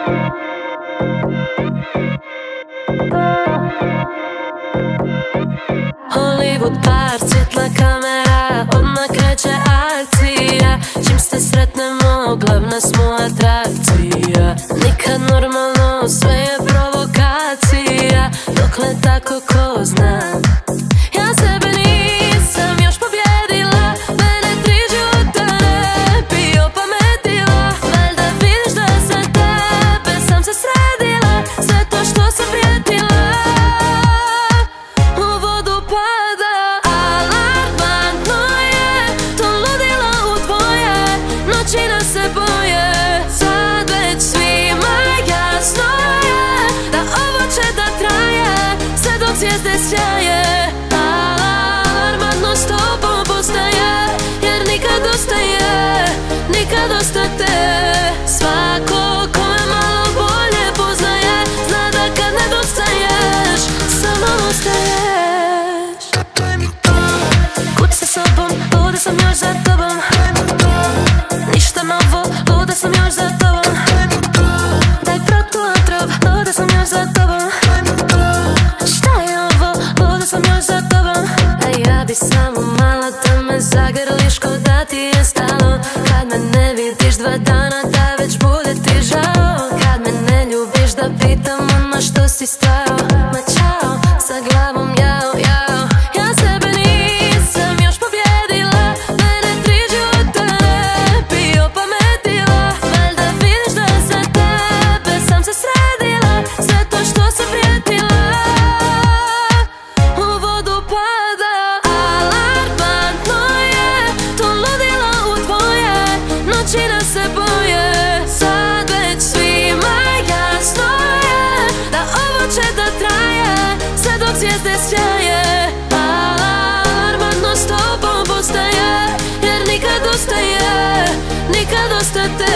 Hollywood bar, svjetla kamera, odmah kreće akcija. Čim se sretnemo, glavna smo atrakcija. Nikad normalno, sve je provokacija. Dokle tako ko zna. Ja sebe nisam još pobjedila, mene 3 života ne bi opametila. Valjda vidiš da za tebe sam se sredila, sve to što sam prijetila u vodu pada. Alarmantno je to ludilo u tvoje noći nas se boje. Sad već svima jasno je da ovo će da traje sve dok zvijezde sjaje. Alarmantno s tobom postaje, jer nikad dosta je, nikad dosta te. Svako ko me malo bolje poznaje zna da kad nedostaješ sa mnom ostaješ. Kud sa sobom, luda sam još za tobom. Ništa novo, luda sam još za tobom. Daj protuotrov, luda sam još za tobom. Šta je ovo, luda sam još za tobom. A ja bi samo malo da me zagrliš ko da ti je stalo. Kad me ne vidiš 2 dana da već bude ti žao. Kad me ne ljubiš da pitam ono što si stao. Ma čao, sa glavom jao, jao. Ja sebe nisam još pobjedila, mene 3 života ne bi opametila. Valjda vidiš da za tebe sam se sredila, sve to što sam prijetila u vodu pada. Alarmantno je to ludilo u tvoje noći nas se boje. Sad već svima jasno je da ovo će da traje sve dok zvijezde sjaje. Alarmantno s tobom postaje, jer nikad dosta je, nikad dosta te.